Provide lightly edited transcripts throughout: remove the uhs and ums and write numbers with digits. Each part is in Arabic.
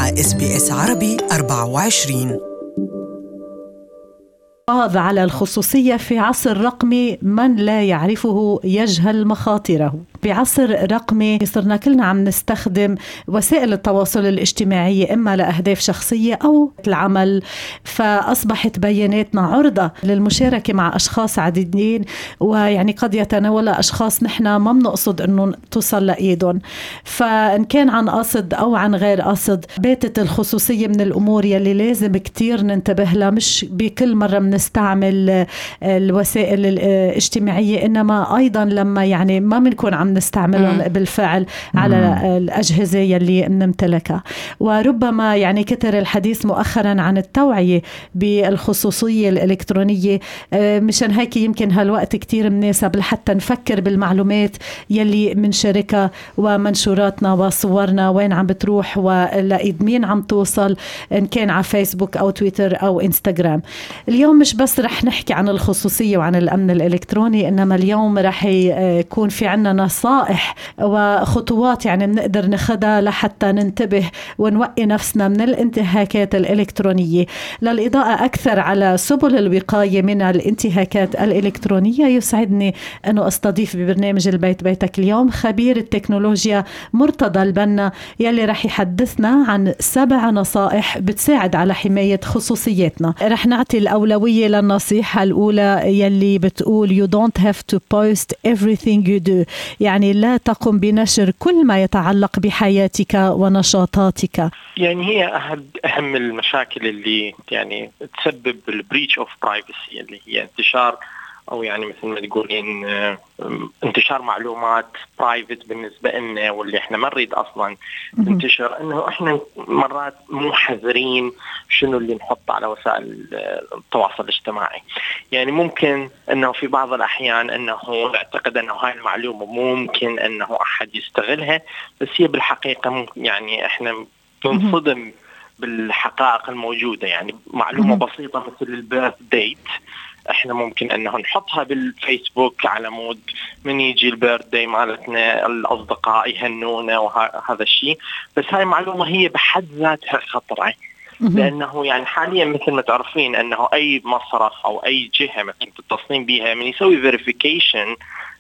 مع SBS عربي 24. الحفاظ على الخصوصية في عصر رقمي من لا يعرفه يجهل مخاطره. بعصر رقمي صرنا كلنا عم نستخدم وسائل التواصل الاجتماعي إما لأهداف شخصية أو العمل، فأصبحت بياناتنا عرضة للمشاركة مع أشخاص عديدين، ويعني قد يتناول أشخاص نحن ما بنقصد أنه توصل لإيدهم. فإن كان عن قصد أو عن غير قصد، باتت الخصوصية من الأمور يلي لازم كتير ننتبه لها. مش بكل مرة بنستعمل الوسائل الاجتماعية، إنما أيضا لما يعني ما بنكون عم نستعملهم بالفعل على الأجهزة يلي نمتلكها. وربما يعني كتر الحديث مؤخرا عن التوعية بالخصوصية الإلكترونية، مشان هيك يمكن هالوقت كتير مناسب لحتى نفكر بالمعلومات يلي منشاركها ومنشوراتنا وصورنا وين عم بتروح ولإيد مين عم توصل، إن كان على فيسبوك أو تويتر أو إنستغرام. اليوم مش بس رح نحكي عن الخصوصية وعن الأمن الإلكتروني، إنما اليوم رح يكون في عنا نصائح وخطوات يعني بنقدر ناخدها لحتى ننتبه ونوقي نفسنا من الانتهاكات الإلكترونية. للإضاءة أكثر على سبل الوقاية من الانتهاكات الإلكترونية، يسعدني أنه أستضيف ببرنامج البيت بيتك اليوم خبير التكنولوجيا مرتضى البنا، يلي رح يحدثنا عن 7 نصائح بتساعد على حماية خصوصياتنا. رح نعطي الأولوية للنصيحة الأولى يلي بتقول You don't have to post everything you do، يعني لا تقم بنشر كل ما يتعلق بحياتك ونشاطاتك. يعني هي أهم المشاكل اللي يعني تسبب البريتش اوف برايفسي، اللي هي انتشار أو يعني مثل ما تقولين انتشار معلومات برايفت بالنسبة لنا، واللي احنا ما نريد أصلا تنتشر. إنه احنا مرات مو حذرين شنو اللي نحط على وسائل التواصل الاجتماعي. يعني ممكن إنه في بعض الأحيان إنه نعتقد إنه هاي المعلومة ممكن إنه أحد يستغلها، بس هي بالحقيقة يعني احنا بنصدم بالحقائق الموجودة. يعني معلومة بسيطة مثل البيرث ديت، احنا ممكن انه نحطها بالفيسبوك على مود من يجي البيرث داي مالتنا الاصدقاء يهنونا وهذا الشيء، بس هاي معلومة هي بحد ذاتها خطرة. لانه يعني حاليا مثل ما تعرفين انه اي مصرف او اي جهة مثل تتصلين بيها من يسوي فيريفيكيشن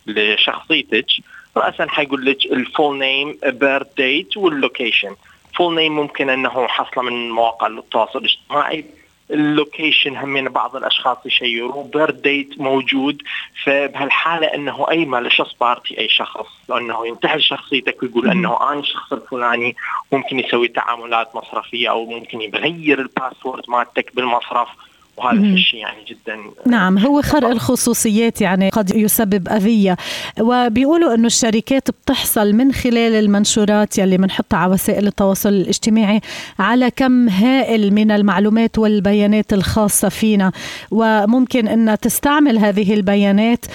لشخصيتك، رأسا حيقول لك الفول نيم، بيرث ديت واللوكيشن. فول نيم ممكن انه حصله من مواقع التواصل الاجتماعي، اللوكيشن همين بعض الأشخاص يشيروا، بيرث ديت موجود. فبهالحالة أنه أي مالشخص بارتي أي شخص لأنه ينتحل شخصيتك ويقول أنه أنا الشخص الفلاني، ممكن يسوي تعاملات مصرفية أو ممكن يغير الباسورد مالتك بالمصرف، وهذا الشيء يعني جدا نعم هو خرق الخصوصيات يعني قد يسبب أذية. وبيقولوا أنه الشركات بتحصل من خلال المنشورات يلي منحطها على وسائل التواصل الاجتماعي على كم هائل من المعلومات والبيانات الخاصة فينا، وممكن أن تستعمل هذه البيانات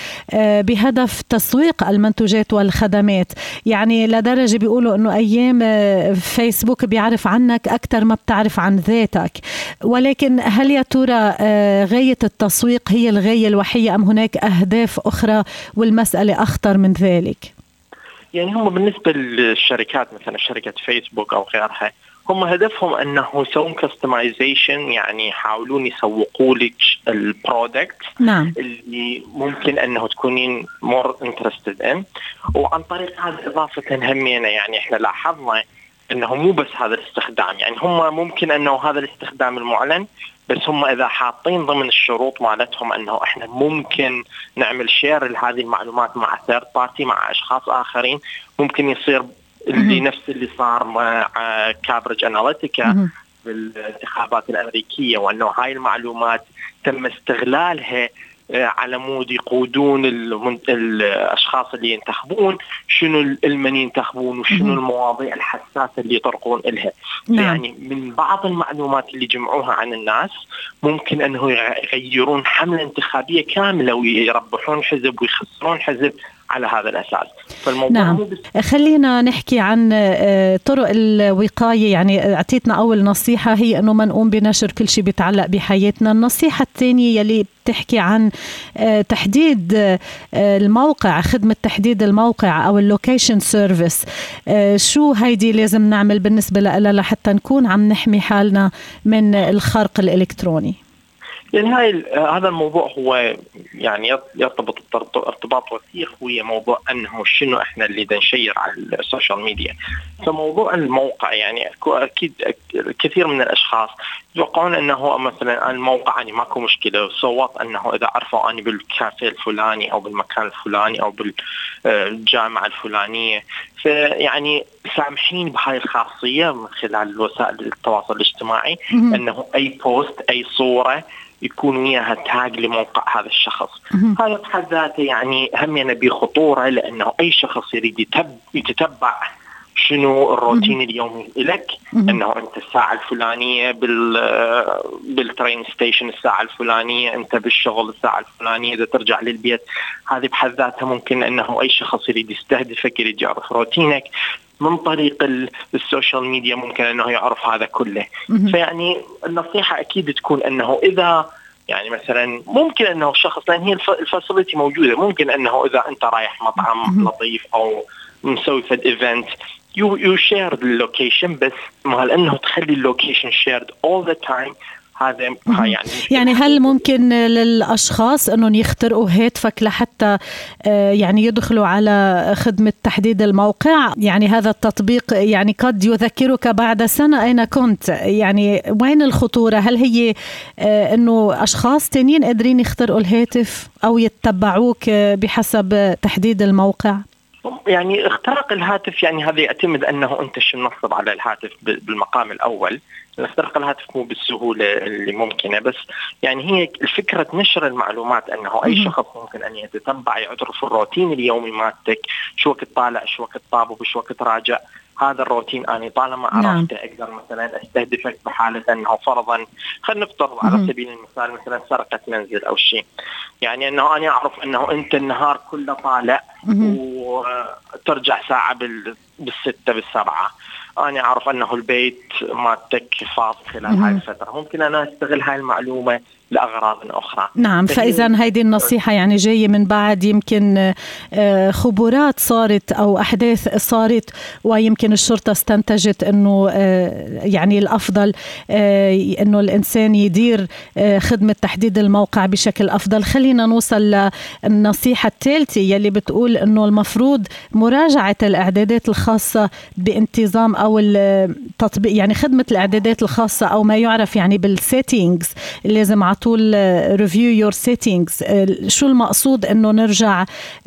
بهدف تسويق المنتوجات والخدمات. يعني لدرجة بيقولوا أنه أيام فيسبوك بيعرف عنك أكثر ما بتعرف عن ذاتك. ولكن هل يا ترى غاية التسويق هي الغاية الوحيدة أم هناك أهداف أخرى والمسألة أخطر من ذلك؟ يعني هم بالنسبة للشركات مثلا شركة فيسبوك أو غيرها، هم هدفهم أنه يسوون كاستمايزيشن، يعني يحاولون يسوقوا لك البرودكت اللي ممكن أنه تكونين more interested in. وعن طريق هذا إضافة همينة يعني إحنا لاحظنا أنه مو بس هذا الاستخدام، يعني هم ممكن أنه هذا الاستخدام المعلن، بس هم إذا حاطين ضمن الشروط مالتهم أنه إحنا ممكن نعمل شير لهذه المعلومات مع ثيرد بارتي، مع أشخاص آخرين، ممكن يصير اللي نفس اللي صار مع كامبريدج أناليتيكا بالانتخابات الأمريكية، وأنه هاي المعلومات تم استغلالها على مود يقودون الأشخاص اللي ينتخبون شنو المن ينتخبون وشنو المواضيع الحساسة اللي يطرقون إلها. يعني من بعض المعلومات اللي جمعوها عن الناس ممكن أنه يغيرون حملة انتخابية كاملة ويربحون حزب ويخسرون حزب على هذا الأساس. فالموضوع نعم. خلينا نحكي عن طرق الوقاية. يعني اعطيتنا أول نصيحة هي أنه ما نقوم بنشر كل شيء بيتعلق بحياتنا. النصيحة الثانية يلي بتحكي عن تحديد الموقع، خدمة تحديد الموقع أو اللوكيشن سيرفيس، شو هيدي لازم نعمل بالنسبة لها لحتى نكون عم نحمي حالنا من الخرق الإلكتروني؟ يعني هذا الموضوع هو يعني يرتبط ارتباط وثيق ويا موضوع أنه شنو إحنا اللي نشير على السوشيال ميديا. فموضوع الموقع يعني أكيد كثير من الأشخاص يتوقعون أنه مثلا الموقع يعني ماكو مشكلة، صوت أنه إذا عرفوا أني بالكافيه الفلاني أو بالمكان الفلاني أو بالجامعة الفلانية، فيعني سامحين بهاي الخاصية من خلال وسائل التواصل الاجتماعي أنه أي بوست أي صورة يكون وياها تاج لموقع هذا الشخص. هذا بحد ذاته يعني هم بخطورة، لأنه أي شخص يريد يتتبع شنو الروتين اليومي لك، أنه أنت الساعة الفلانية بالترين ستيشن الساعة الفلانية، أنت بالشغل الساعة الفلانية، إذا ترجع للبيت. هذه بحد ذاتها ممكن أنه أي شخص يريد يستهدفك، يريد يعرف روتينك من طريق السوشيال ميديا، ممكن أنه يعرف هذا كله. فيعني النصيحة أكيد تكون أنه إذا يعني مثلا ممكن أنه الشخص، لأن هي الفاسيلتي موجودة، ممكن أنه إذا أنت رايح مطعم لطيف أو مسوي فد إيفنت you share the location، بس مع أنه تخلي اللوكيشن shared all the time. هذا يعني هل ممكن للأشخاص أنهم يخترقوا هاتفك لحتى يعني يدخلوا على خدمة تحديد الموقع؟ يعني هذا التطبيق يعني قد يذكرك بعد سنة أين كنت. يعني وين الخطورة؟ هل هي أنه أشخاص تانيين قادرين يخترقوا الهاتف أو يتبعوك بحسب تحديد الموقع؟ يعني اختراق الهاتف يعني هذا يعتمد أنه أنت شو منصب على الهاتف بالمقام الأول. اختراق الهاتف مو بالسهولة اللي ممكنة، بس يعني هي الفكرة نشر المعلومات، أنه أي شخص ممكن أن يتتبع يعرف الروتين اليومي مالتك، شو وقت طالع شو وقت طابو شو وقت راجع. هذا الروتين أنا طالما عرفته أقدر مثلا أستهدفك بحالة أنه فرضا خلينا نفترض على سبيل المثال مثلا سرقة منزل أو شيء، يعني أنه أنا أعرف أنه أنت النهار كله طالع وترجع ساعة بالستة بالسبعة، أنا أعرف أنه البيت مالتك فاضي خلال هاي الفترة، ممكن أنا أستغل هاي المعلومة لأغراض أخرى. نعم. فإذا هيدي النصيحة يعني جاية من بعد يمكن خبرات صارت أو أحداث صارت، ويمكن الشرطة استنتجت أنه يعني الأفضل أنه الإنسان يدير خدمة تحديد الموقع بشكل أفضل. خلينا نوصل للنصيحة الثالثة يلي بتقول أنه المفروض مراجعة الإعدادات الخاصة بانتظام أو التطبيق، يعني خدمة الإعدادات الخاصة أو ما يعرف يعني بالسيتينجز. لازم طول review your settings. شو المقصود أنه نرجع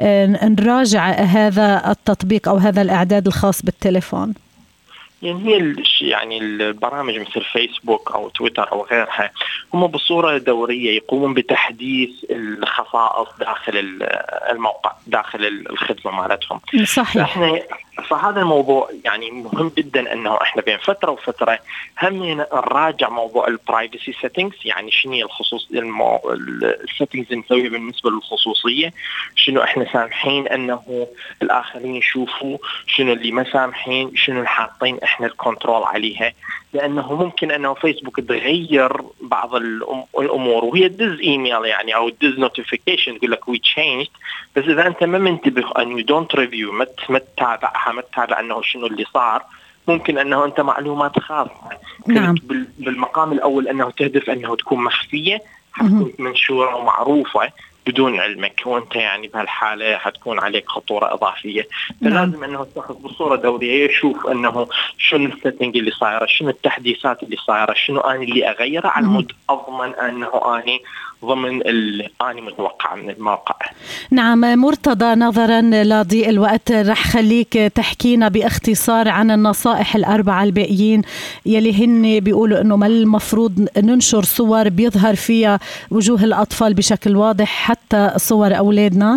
نراجع هذا التطبيق أو هذا الإعداد الخاص بالتليفون؟ يعني هي يعني البرامج مثل فيسبوك أو تويتر أو غيرها هم بصورة دورية يقومون بتحديث الخصائص داخل الموقع داخل الخدمة مالتهم. صحيح. فهذا الموضوع يعني مهم جدا أنه إحنا بين فترة وفترة هم نراجع موضوع البرايفسي سيتينجز، يعني شنو الخصوص السيتينجز نسويها بالنسبة للخصوصية، شنو إحنا سامحين أنه الآخرين يشوفوا، شنو اللي ما سامحين، شنو الحاطين إحنا الكنترول عليها. لأنه ممكن أنه فيسبوك تغير بعض الأمور وهي تدز إيميل يعني أو تدز نوتيفيكيشن تقول لك we changed، بس إذا أنت ما منتبه أن you don't review ما تتابعها ما تتابع أنه شنو اللي صار، ممكن أنه أنت معلومات خاصة نعم. بالمقام الأول أنه تهدف أنه تكون مخفية، حتكون منشورة ومعروفة بدون علمك، وانت يعني بهالحالة حتكون عليك خطورة إضافية. فلازم أنه الشخص بصورة دورية يشوف أنه شنو السيتنج اللي صايرة، شنو التحديثات اللي صايرة، شنو أنا اللي أغيره على مود أضمن أنه أنا ضمن الآني متوقع من الموقع. نعم مرتضى، نظرا لضيق الوقت رح خليك تحكينا باختصار عن النصائح الأربعة الباقيين يلي هن بيقولوا أنه ما المفروض ننشر صور بيظهر فيها وجوه الأطفال بشكل واضح حتى صور أولادنا.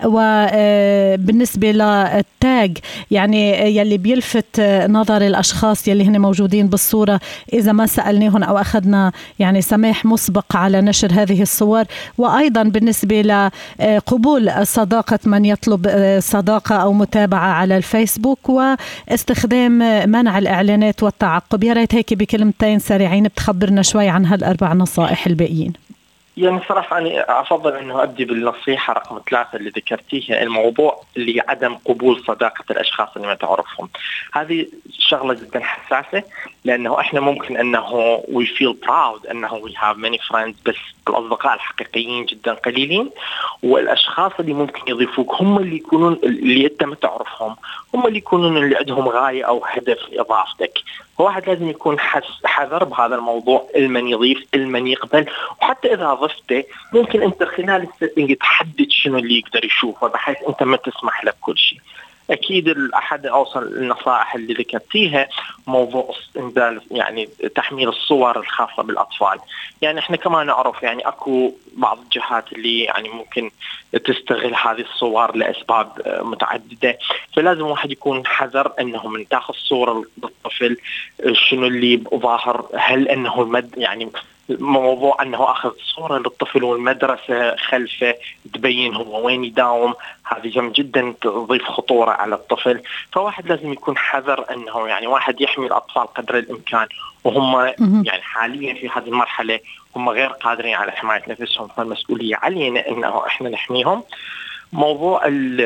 وبالنسبة للتاج يعني يلي بيلفت نظر الأشخاص يلي هن موجودين بالصورة إذا ما سألناهم أو أخذنا يعني سماح مسبق على نشر هذه الصور. وأيضا بالنسبة لقبول صداقة من يطلب صداقة أو متابعة على الفيسبوك واستخدام منع الإعلانات والتعقب. يا ريت هيك بكلمتين سريعين بتخبرنا شوي عن هالأربع نصائح الباقيين. يعني صراحة أنا أفضل أنه أبدي بالنصيحة رقم 3 اللي ذكرتيها، الموضوع اللي عدم قبول صداقة الأشخاص اللي ما تعرفهم. هذه شغلة جدا حساسة، لأنه إحنا ممكن أنه we feel proud أنه we have many friends، بس الأصدقاء الحقيقيين جدا قليلين، والأشخاص اللي ممكن يضيفوك هم اللي يكونون اللي أنت ما تعرفهم، هم اللي يكونون اللي عندهم غاية أو هدف لإضافتك. فواحد لازم يكون حذر بهذا الموضوع، المن يضيف المن يقبل. وحتى إذا ضفته ممكن أنت خلال السيتنج تحدد شنو اللي يقدر يشوفه بحيث أنت ما تسمح له بكل شيء. أكيد أحد أوصل النصائح اللي ذكرتيها موضوع يعني تحميل الصور الخاصة بالأطفال. يعني إحنا كمان نعرف يعني أكو بعض الجهات اللي يعني ممكن تستغل هذه الصور لأسباب متعددة، فلازم واحد يكون حذر أنه من تاخذ صورة للطفل شنو اللي ظاهر، هل أنه يعني موضوع أنه أخذ صورة للطفل والمدرسة خلفه تبين هو وين يداوم، هذه جدا تضيف خطورة على الطفل. فواحد لازم يكون حذر أنه يعني واحد يحمي الأطفال قدر الإمكان، وهم يعني حاليا في هذه المرحلة هم غير قادرين على حماية نفسهم، فالمسؤولية علينا أنه إحنا نحميهم. موضوع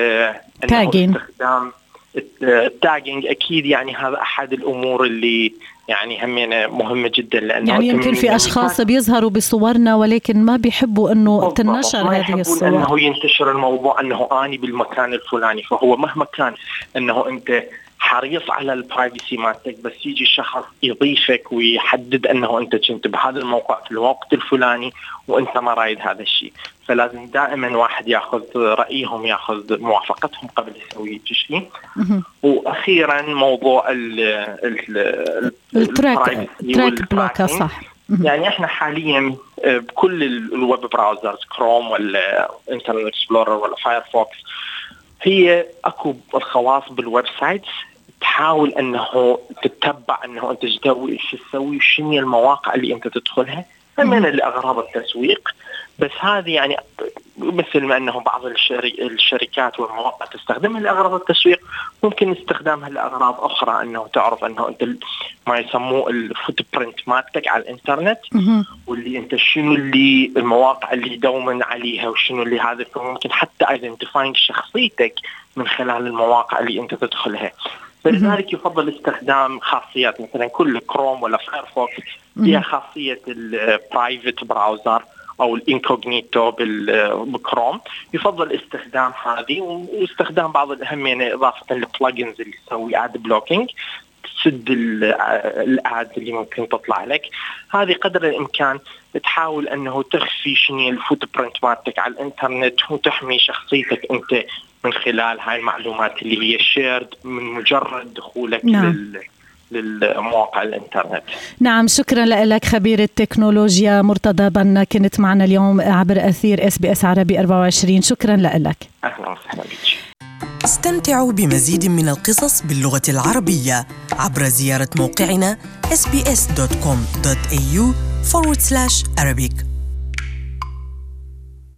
استخدام التاجينج أكيد يعني هذا أحد الأمور اللي يعني همينة مهمة جدا، لأنه يعني يمكن في أشخاص بيظهروا بصورنا ولكن ما بيحبوا أنه تنشر هذه الصور، أنه ينتشر الموضوع أنه أني بالمكان الفلاني. فهو مهما كان أنه أنت حريص على البرايفسي مالتك، بس يجي شخص يضيفك ويحدد أنه أنت كنت بهذا الموقع في الوقت الفلاني وأنت ما رايد هذا الشيء. فلازم دائما واحد يأخذ رأيهم، يأخذ موافقتهم قبل يسوي شيء. وأخيرا موضوع التراك بلوك. صح. يعني احنا حاليا بكل الويب براوزرز كروم ولا انترنت اكسبلورر ولا فايرفوكس هي اكو الخواص بالويب سايتس تحاول انه تتبع انه انت شو تسوي وشنو المواقع اللي انت تدخلها من لأغراض التسويق. بس هذه يعني مثل ما أنه بعض الشركات والمواقع تستخدمها لأغراض التسويق، ممكن استخدامها لأغراض أخرى، أنه تعرف أنه أنت ما يسموه الفوت برنت مالتك على الإنترنت، واللي أنت شنو اللي المواقع اللي دوما عليها وشنو اللي هذا، ممكن حتى identifying شخصيتك من خلال المواقع اللي أنت تدخلها. فلذلك يفضل استخدام خاصيات مثلا كل كروم ولا فايرفوكس فيها خاصية البرايفت براوزر أو الانكوغنيتو بالكروم، يفضل استخدام هذه واستخدام بعض الأهمية إضافة للبلجنز اللي تسوي ad blocking تسد الاد اللي ممكن تطلع لك. هذه قدر الإمكان تحاول أنه تخفي شنو الفوت برنت مالتك على الإنترنت وتحمي شخصيتك أنت من خلال هاي المعلومات اللي هي شيرد من مجرد دخولك للمواقع الانترنت. نعم، شكرا لك خبير التكنولوجيا مرتضى بنا، كنت معنا اليوم عبر أثير SBS عربي 24. شكرا لك. أهلا وسهلا بك. استمتعوا بمزيد من القصص باللغة العربية عبر زيارة موقعنا sbs.com.au/Arabic.